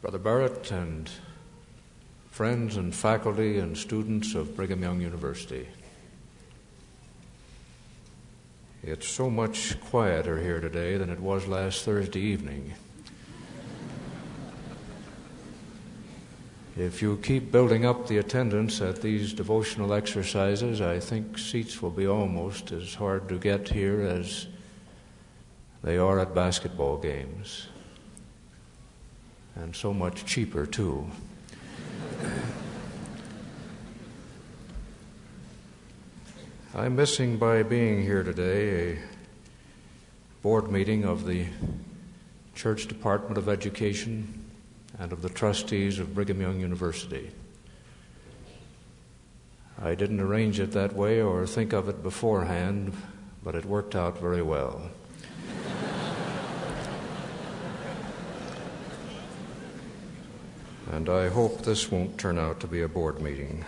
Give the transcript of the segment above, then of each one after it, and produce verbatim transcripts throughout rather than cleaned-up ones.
Brother Barrett and friends and faculty and students of Brigham Young University. It's so much quieter here today than it was last Thursday evening. If you keep building up the attendance at these devotional exercises, I think seats will be almost as hard to get here as they are at basketball games. And so much cheaper, too. I'm missing by being here today a board meeting of the Church Department of Education and of the trustees of Brigham Young University. I didn't arrange it that way or think of it beforehand, but it worked out very well. And I hope this won't turn out to be a board meeting.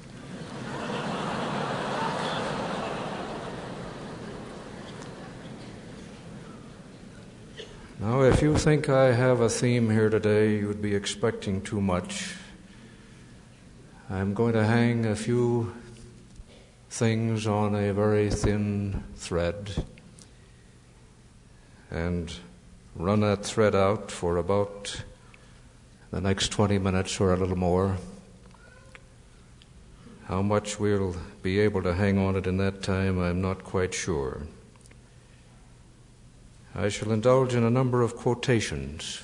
Now, if you think I have a theme here today, you would be expecting too much. I'm going to hang a few things on a very thin thread and run that thread out for about the next twenty minutes or a little more. How much we'll be able to hang on it in that time, I'm not quite sure. I shall indulge in a number of quotations.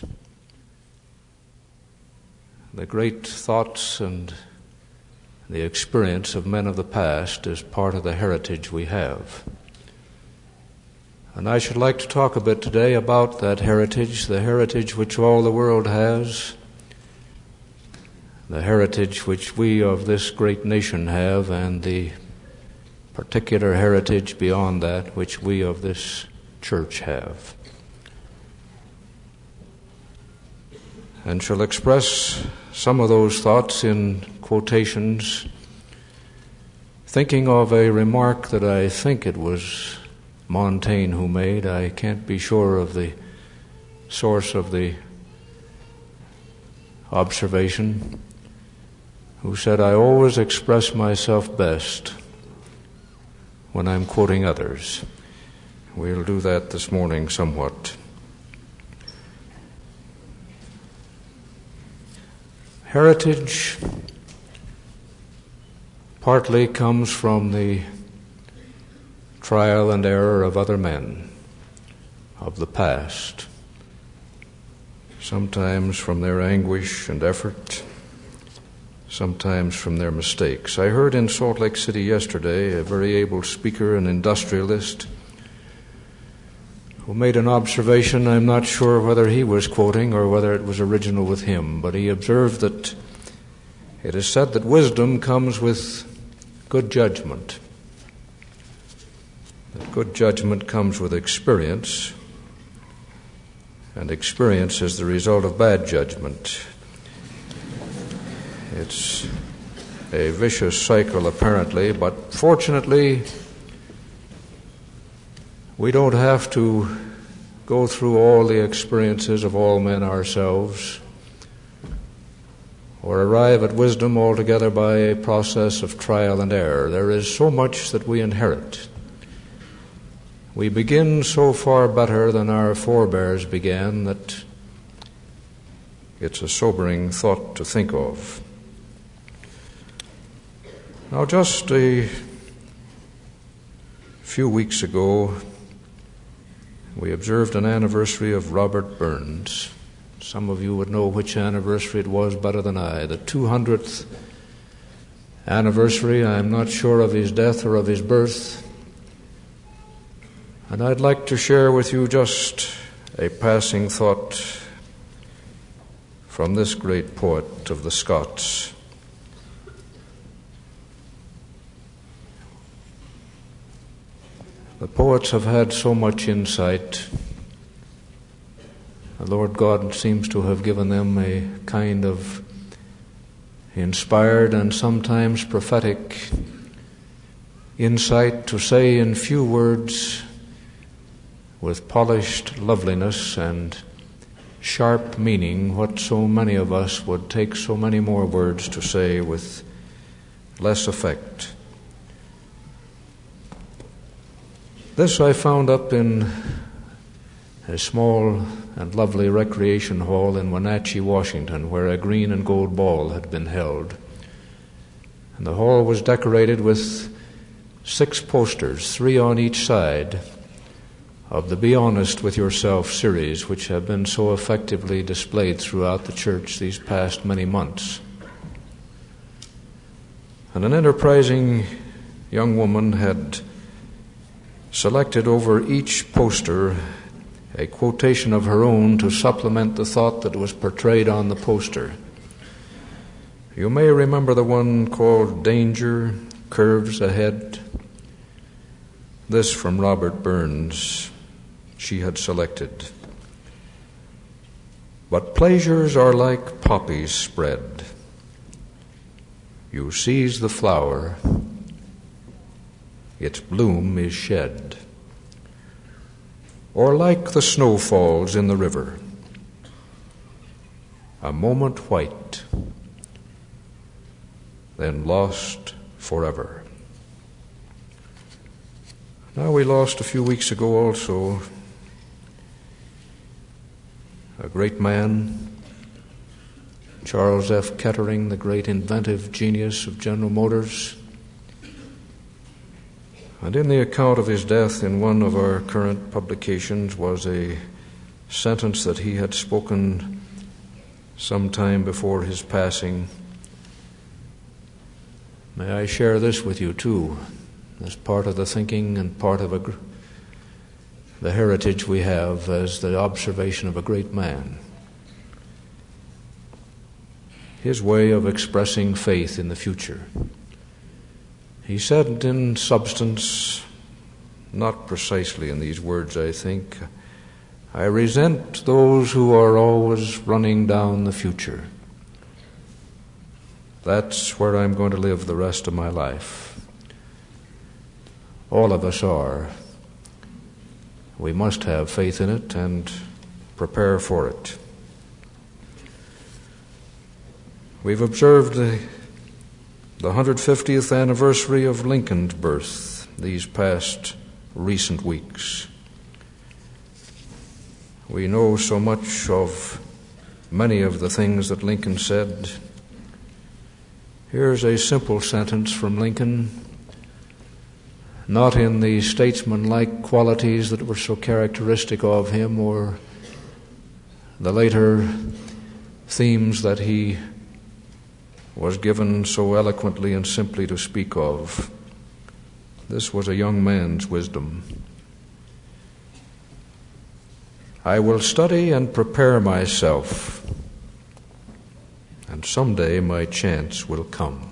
The great thoughts and the experience of men of the past is part of the heritage we have. And I should like to talk a bit today about that heritage, the heritage which all the world has, the heritage which we of this great nation have, and the particular heritage beyond that which we of this church have. And shall express some of those thoughts in quotations, thinking of a remark that I think it was Montaigne who made. I can't be sure of the source of the observation, who said, "I always express myself best when I'm quoting others." We'll do that this morning somewhat. Heritage partly comes from the trial and error of other men of the past, sometimes from their anguish and effort, sometimes from their mistakes. I heard in Salt Lake City yesterday a very able speaker, an industrialist, who made an observation. I'm not sure whether he was quoting or whether it was original with him, but he observed that it is said that wisdom comes with good judgment. That good judgment comes with experience, and experience is the result of bad judgment. It's a vicious cycle, apparently, but fortunately, we don't have to go through all the experiences of all men ourselves, or arrive at wisdom altogether by a process of trial and error. There is so much that we inherit. We begin so far better than our forebears began that it's a sobering thought to think of. Now, just a few weeks ago, we observed an anniversary of Robert Burns. Some of you would know which anniversary it was better than I. The two hundredth anniversary. I'm not sure of his death or of his birth. And I'd like to share with you just a passing thought from this great poet of the Scots. The poets have had so much insight. The Lord God seems to have given them a kind of inspired and sometimes prophetic insight to say in few words, with polished loveliness and sharp meaning what so many of us would take so many more words to say with less effect. This I found up in a small and lovely recreation hall in Wenatchee, Washington, where a green and gold ball had been held. And the hall was decorated with six posters, three on each side, of the Be Honest With Yourself series, which have been so effectively displayed throughout the church these past many months. And an enterprising young woman had selected over each poster a quotation of her own to supplement the thought that was portrayed on the poster. You may remember the one called Danger Curves Ahead. This from Robert Burns she had selected. But pleasures are like poppies spread. You seize the flower, its bloom is shed. Or like the snowfalls in the river, a moment white, then lost forever. Now we lost a few weeks ago also a great man, Charles F. Kettering, the great inventive genius of General Motors. And in the account of his death in one of our current publications was a sentence that he had spoken some time before his passing. May I share this with you too, as part of the thinking and part of a, the heritage we have as the observation of a great man. His way of expressing faith in the future. He said in substance, not precisely in these words, I think, I resent those who are always running down the future. That's where I'm going to live the rest of my life. All of us are. We must have faith in it and prepare for it. We've observed the The one hundred fiftieth anniversary of Lincoln's birth these past recent weeks. We know so much of many of the things that Lincoln said. Here's a simple sentence from Lincoln, not in the statesman-like qualities that were so characteristic of him or the later themes that he was given so eloquently and simply to speak of. This was a young man's wisdom. I will study and prepare myself, and someday my chance will come.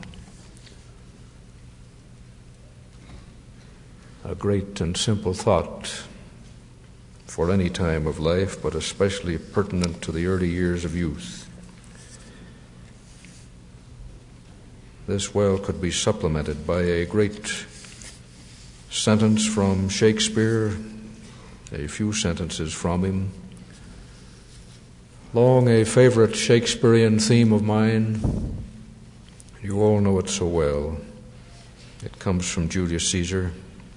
A great and simple thought for any time of life, but especially pertinent to the early years of youth. This well could be supplemented by a great sentence from Shakespeare, a few sentences from him. Long a favorite Shakespearean theme of mine. You all know it so well. It comes from Julius Caesar.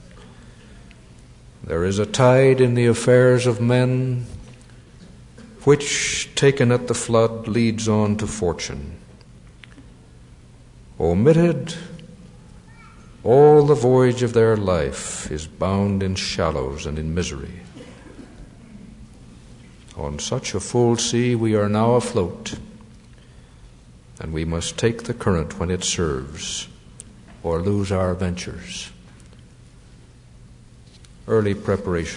There is a tide in the affairs of men, which, taken at the flood, leads on to fortune. Omitted, all the voyage of their life is bound in shallows and in misery. On such a full sea we are now afloat, and we must take the current when it serves, or lose our ventures. Early preparation.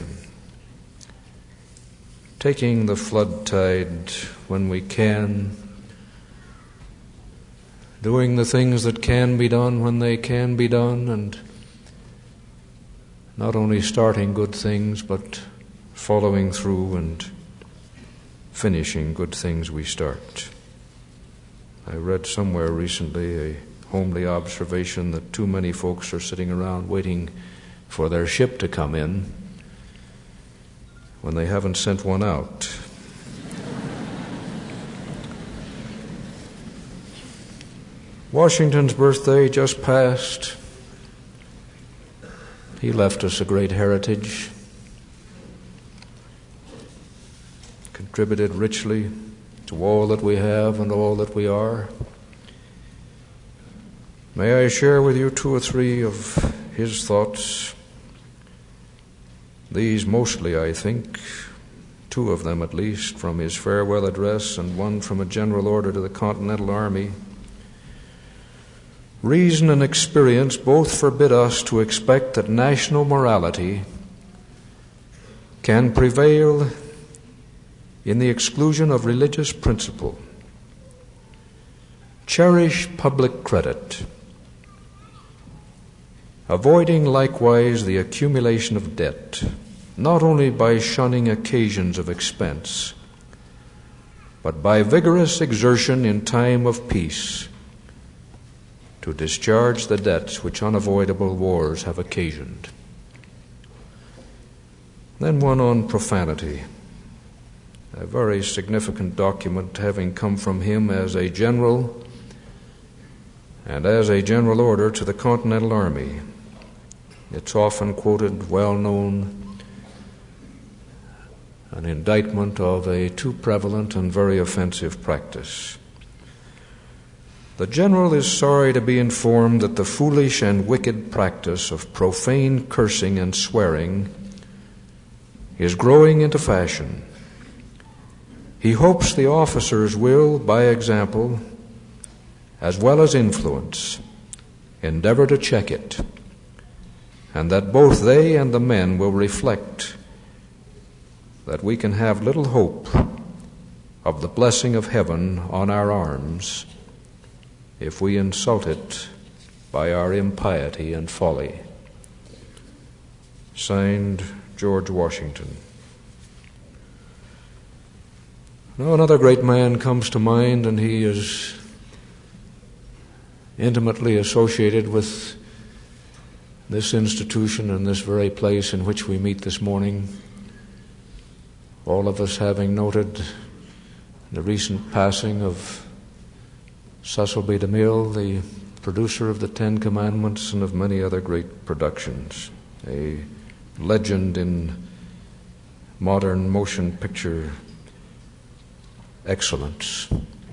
Taking the flood tide when we can, doing the things that can be done when they can be done, and not only starting good things, but following through and finishing good things we start. I read somewhere recently a homely observation that too many folks are sitting around waiting for their ship to come in when they haven't sent one out. Washington's birthday just passed. He left us a great heritage, contributed richly to all that we have and all that we are. May I share with you two or three of his thoughts? These mostly, I think, two of them at least, from his farewell address and one from a general order to the Continental Army. Reason and experience both forbid us to expect that national morality can prevail in the exclusion of religious principle. Cherish public credit, avoiding likewise the accumulation of debt, not only by shunning occasions of expense, but by vigorous exertion in time of peace to discharge the debts which unavoidable wars have occasioned. Then one on profanity, a very significant document having come from him as a general and as a general order to the Continental Army. It's often quoted, well known, an indictment of a too prevalent and very offensive practice. The general is sorry to be informed that the foolish and wicked practice of profane cursing and swearing is growing into fashion. He hopes the officers will, by example, as well as influence, endeavor to check it, and that both they and the men will reflect that we can have little hope of the blessing of heaven on our arms if we insult it by our impiety and folly. Signed, George Washington. Now another great man comes to mind, and he is intimately associated with this institution and this very place in which we meet this morning. All of us having noted the recent passing of Cecil B. DeMille, the producer of the Ten Commandments and of many other great productions, a legend in modern motion picture excellence.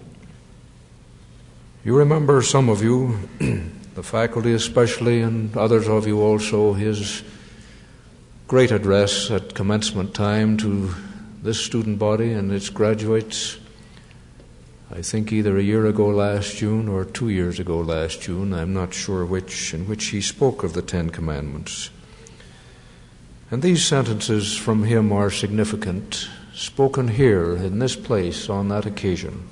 You remember, some of you, the faculty especially, and others of you also, his great address at commencement time to this student body and its graduates, I think either a year ago last June or two years ago last June, I'm not sure which, in which he spoke of the Ten Commandments. And these sentences from him are significant, spoken here in this place on that occasion.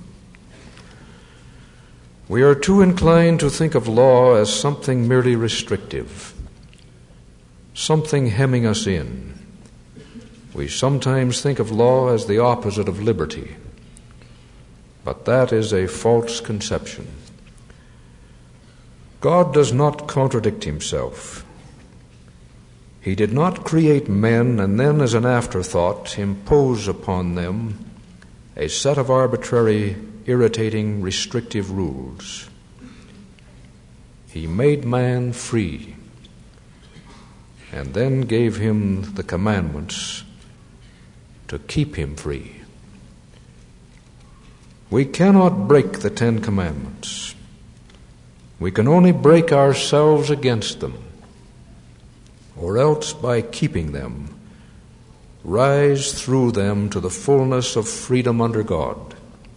We are too inclined to think of law as something merely restrictive, something hemming us in. We sometimes think of law as the opposite of liberty, but that is a false conception. God does not contradict himself. He did not create men and then, as an afterthought, impose upon them a set of arbitrary, irritating, restrictive rules. He made man free and then gave him the commandments to keep him free. We cannot break the Ten Commandments. We can only break ourselves against them, or else by keeping them, rise through them to the fullness of freedom under God.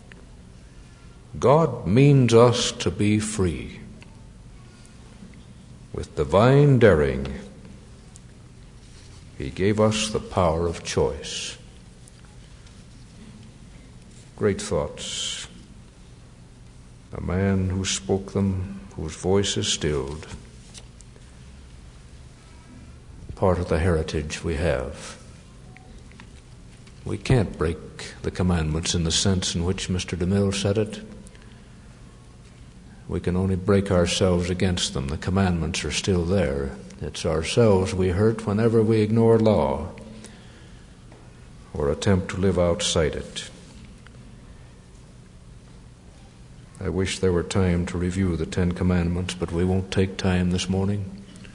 God means us to be free. With divine daring, he gave us the power of choice. Great thoughts. A man who spoke them, whose voice is stilled. Part of the heritage we have. We can't break the commandments in the sense in which Mister DeMille said it. We can only break ourselves against them. The commandments are still there. It's ourselves we hurt whenever we ignore law or attempt to live outside it. I wish there were time to review the Ten Commandments, but we won't take time this morning.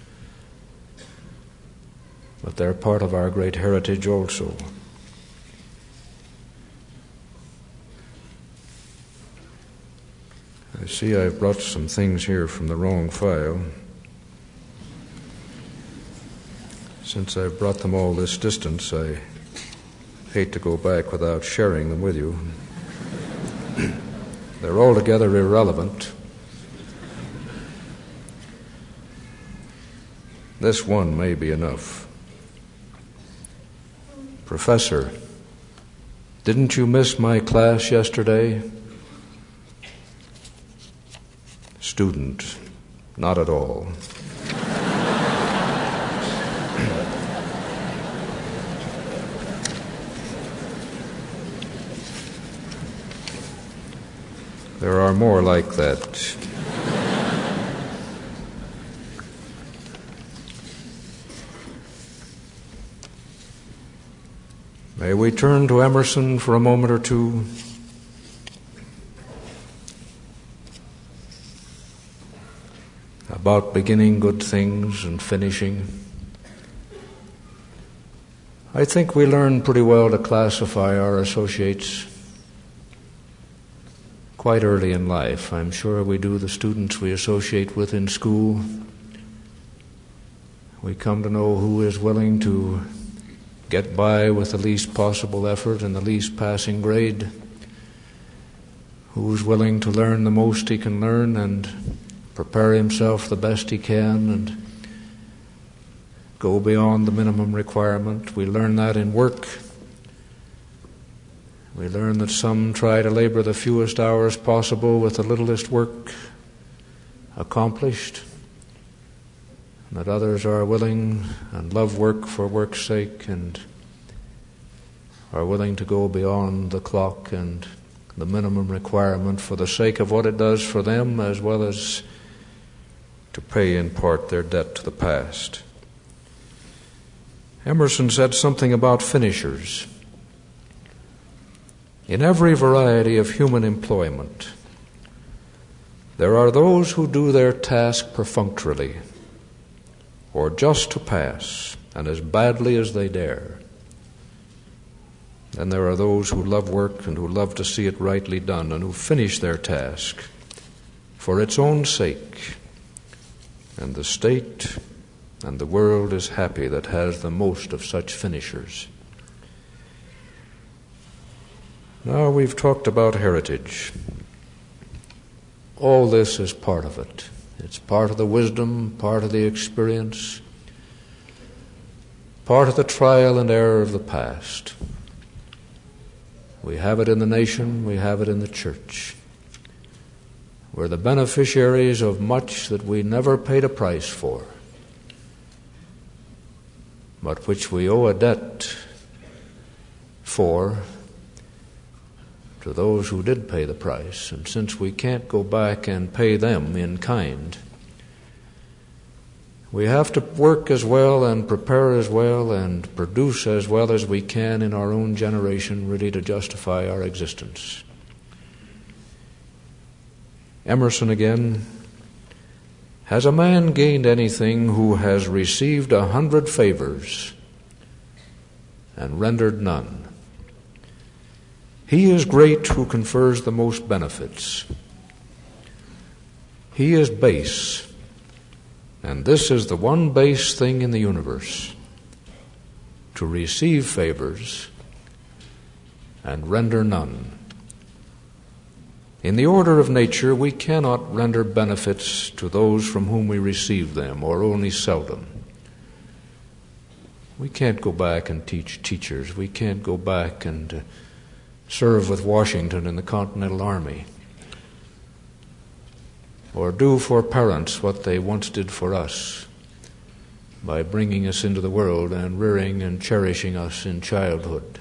But they're part of our great heritage also. I see I've brought some things here from the wrong file. Since I've brought them all this distance, I hate to go back without sharing them with you. They're altogether irrelevant. This one may be enough. Professor, didn't you miss my class yesterday? Student, not at all. There are more like that. May we turn to Emerson for a moment or two? About beginning good things and finishing. I think we learn pretty well to classify our associates quite early in life. I'm sure we do the students we associate with in school. We come to know who is willing to get by with the least possible effort and the least passing grade, who's willing to learn the most he can learn and prepare himself the best he can and go beyond the minimum requirement. We learn that in work. We learn that some try to labor the fewest hours possible with the littlest work accomplished, and that others are willing and love work for work's sake and are willing to go beyond the clock and the minimum requirement for the sake of what it does for them, as well as to pay in part their debt to the past. Emerson said something about finishers. In every variety of human employment, there are those who do their task perfunctorily, or just to pass, and as badly as they dare. And there are those who love work and who love to see it rightly done, and who finish their task for its own sake. And the state and the world is happy that has the most of such finishers. Now we've talked about heritage. All this is part of it. It's part of the wisdom, part of the experience, part of the trial and error of the past. We have it in the nation, we have it in the church. We're the beneficiaries of much that we never paid a price for, but which we owe a debt for to those who did pay the price. And since we can't go back and pay them in kind, we have to work as well and prepare as well and produce as well as we can in our own generation, really to justify our existence. Emerson again, has a man gained anything who has received a hundred favors and rendered none? He is great who confers the most benefits. He is base, and this is the one base thing in the universe, to receive favors and render none. In the order of nature, we cannot render benefits to those from whom we receive them, or only seldom. We can't go back and teach teachers. We can't go back and uh, serve with Washington in the Continental Army, or do for parents what they once did for us by bringing us into the world and rearing and cherishing us in childhood.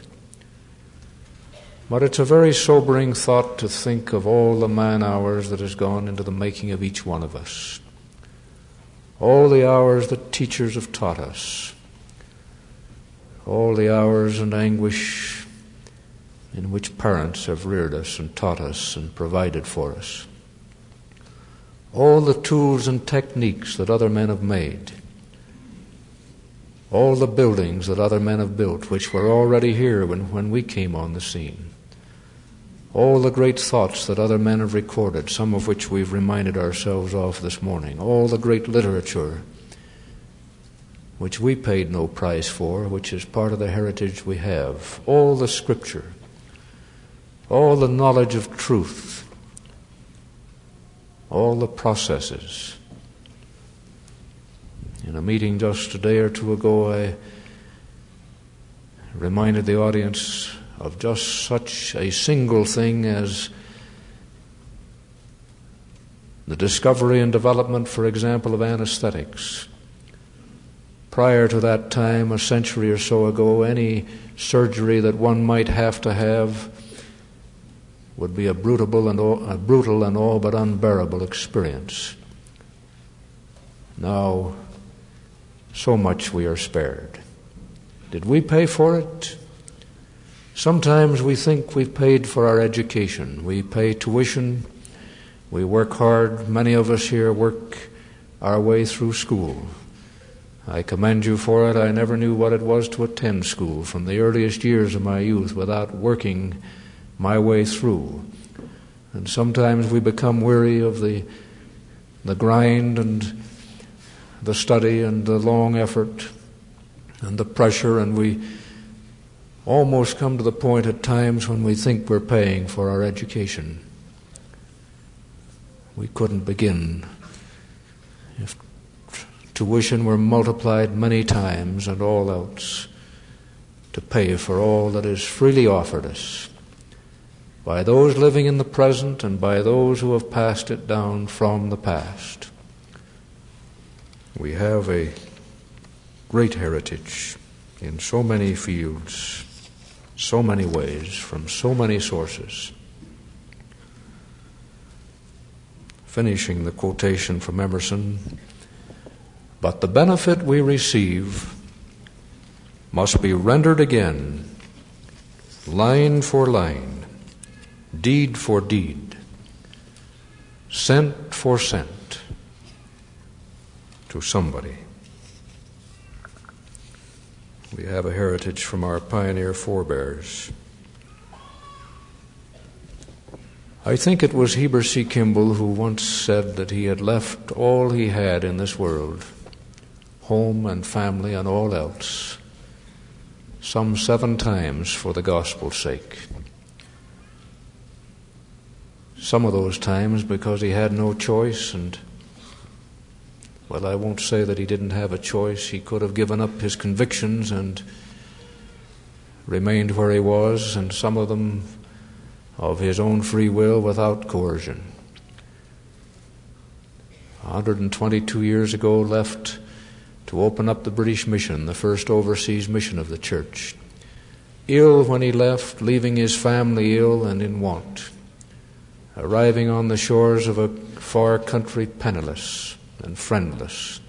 But it's a very sobering thought to think of all the man-hours that has gone into the making of each one of us, all the hours that teachers have taught us, all the hours and anguish in which parents have reared us and taught us and provided for us. all the tools and techniques that other men have made, all the buildings that other men have built, which were already here when, when we came on the scene, all the great thoughts that other men have recorded, some of which we've reminded ourselves of this morning, all the great literature which we paid no price for, which is part of the heritage we have, all the scripture, all the knowledge of truth, all the processes. In a meeting just a day or two ago, I reminded the audience of just such a single thing as the discovery and development, for example, of anesthetics. Prior to that time, a century or so ago, any surgery that one might have to have would be a brutal and all, a brutal and all but unbearable experience. Now, so much we are spared. Did we pay for it? Sometimes we think we've paid for our education. We pay tuition. We work hard. Many of us here work our way through school. I commend you for it. I never knew what it was to attend school from the earliest years of my youth without working my way through. And sometimes we become weary of the the grind and the study and the long effort and the pressure, and we almost come to the point at times when we think we're paying for our education. We couldn't begin if tuition were multiplied many times and all else to pay for all that is freely offered us by those living in the present and by those who have passed it down from the past. We have a great heritage in so many fields, so many ways, from so many sources. Finishing the quotation from Emerson, but the benefit we receive must be rendered again, line for line, deed for deed, cent for cent, to somebody. We have a heritage from our pioneer forebears. I think it was Heber C. Kimball who once said that he had left all he had in this world, home and family and all else, some seven times for the gospel's sake. Some of those times because he had no choice, and well, I won't say that he didn't have a choice. He could have given up his convictions and remained where he was, and some of them of his own free will without coercion. one hundred twenty-two years ago left to open up the British mission, the first overseas mission of the church. Ill when he left, leaving his family ill and in want. Arriving on the shores of a far country penniless and friendless.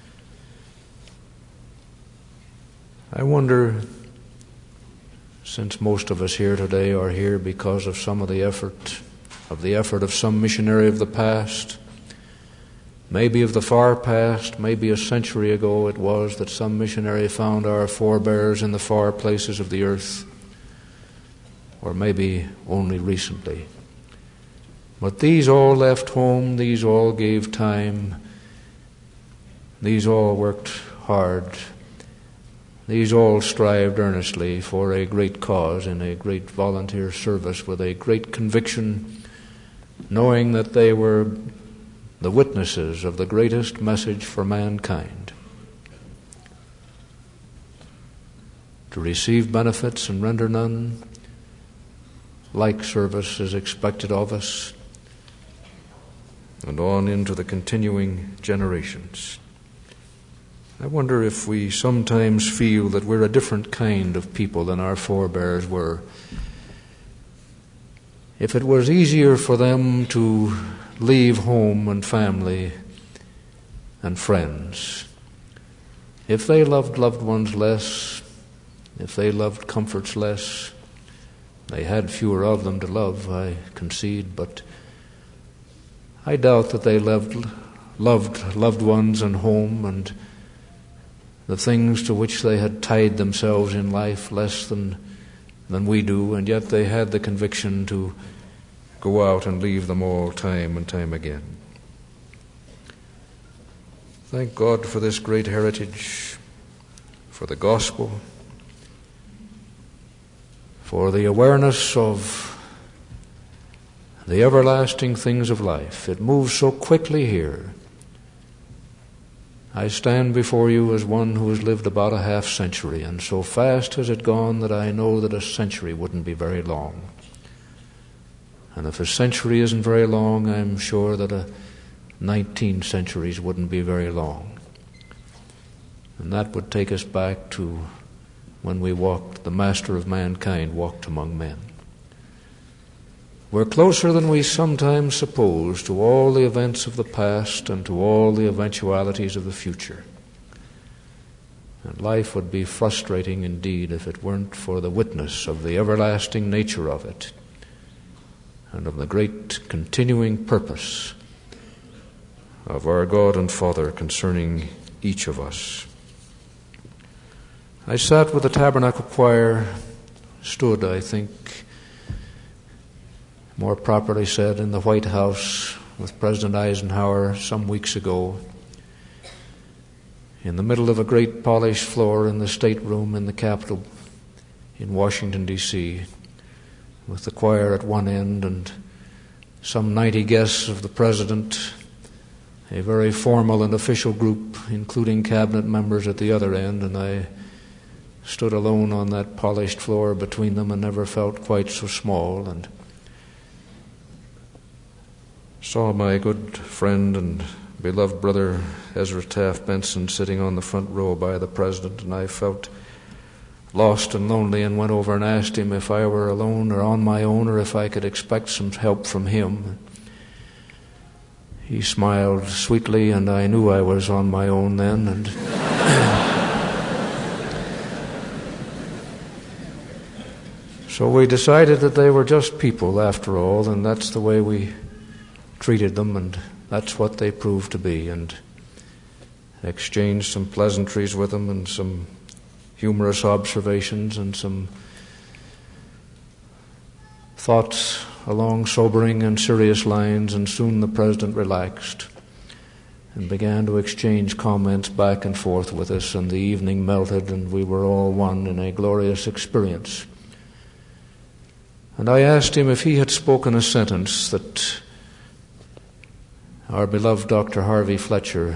I wonder, since most of us here today are here because of some of the effort, of the effort of some missionary of the past, maybe of the far past, maybe a century ago it was that some missionary found our forebears in the far places of the earth, or maybe only recently. But these all left home, these all gave time, these all worked hard, these all strived earnestly for a great cause in a great volunteer service with a great conviction, knowing that they were the witnesses of the greatest message for mankind. To receive benefits and render none, like service is expected of us, and on into the continuing generations. I wonder if we sometimes feel that we're a different kind of people than our forebears were. If it was easier for them to leave home and family and friends, if they loved loved ones less, if they loved comforts less, they had fewer of them to love, I concede, but I doubt that they loved, loved loved ones and home and the things to which they had tied themselves in life less than, than we do, and yet they had the conviction to go out and leave them all time and time again. Thank God for this great heritage, for the gospel, for the awareness of the everlasting things of life. It moves so quickly here. I stand before you as one who has lived about a half century, and so fast has it gone that I know that a century wouldn't be very long. And if a century isn't very long, I'm sure that a nineteen centuries wouldn't be very long. And that would take us back to when we walked, the Master of mankind walked among men. We're closer than we sometimes suppose to all the events of the past and to all the eventualities of the future. And life would be frustrating indeed if it weren't for the witness of the everlasting nature of it and of the great continuing purpose of our God and Father concerning each of us. I sat with the Tabernacle Choir, stood, I think, more properly said, in the White House with President Eisenhower some weeks ago, in the middle of a great polished floor in the stateroom in the Capitol in Washington, D C, with the choir at one end and some ninety guests of the President, a very formal and official group, including cabinet members at the other end, and I stood alone on that polished floor between them and never felt quite so small, and saw my good friend and beloved brother Ezra Taft Benson sitting on the front row by the President, and I felt lost and lonely and went over and asked him if I were alone or on my own or if I could expect some help from him. He smiled sweetly, and I knew I was on my own then, and so we decided that they were just people after all, and that's the way we treated them, and that's what they proved to be, and exchanged some pleasantries with them and some humorous observations and some thoughts along sobering and serious lines, and soon the President relaxed and began to exchange comments back and forth with us, and the evening melted and we were all one in a glorious experience. And I asked him if he had spoken a sentence that our beloved Doctor Harvey Fletcher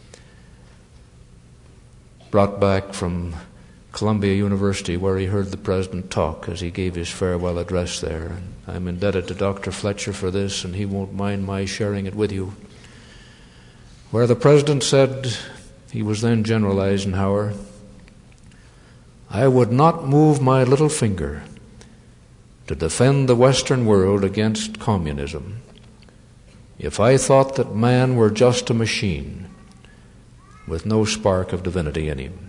brought back from Columbia University, where he heard the President talk as he gave his farewell address there. And I'm indebted to Doctor Fletcher for this, and he won't mind my sharing it with you. Where the President said, he was then General Eisenhower, "I would not move my little finger to defend the Western world against communism if I thought that man were just a machine with no spark of divinity in him."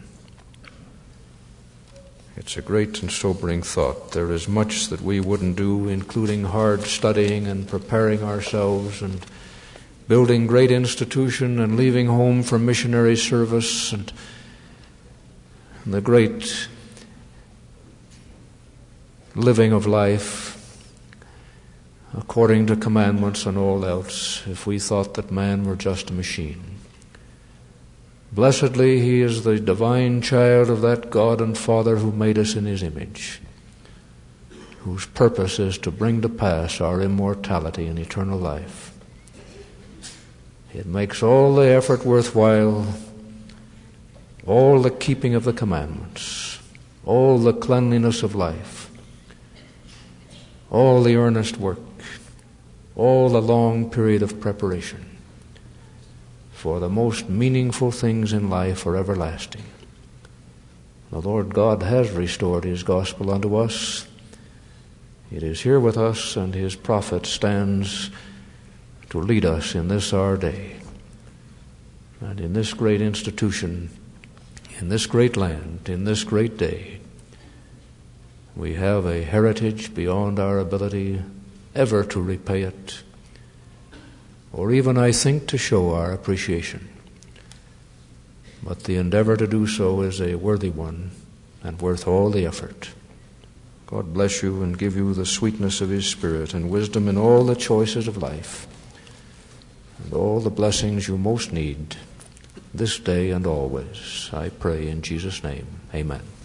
It's a great and sobering thought. There is much that we wouldn't do, including hard studying and preparing ourselves and building great institution and leaving home for missionary service and the great living of life according to commandments and all else, if we thought that man were just a machine. Blessedly, he is the divine child of that God and Father who made us in his image, whose purpose is to bring to pass our immortality and eternal life. It makes all the effort worthwhile, all the keeping of the commandments, all the cleanliness of life, all the earnest work, all the long period of preparation, for the most meaningful things in life are everlasting. The Lord God has restored his gospel unto us. It is here with us, and his prophet stands to lead us in this our day. And in this great institution, in this great land, in this great day, we have a heritage beyond our ability ever to repay it, or even, I think, to show our appreciation. But the endeavor to do so is a worthy one and worth all the effort. God bless you and give you the sweetness of His Spirit and wisdom in all the choices of life and all the blessings you most need this day and always. I pray in Jesus' name. Amen.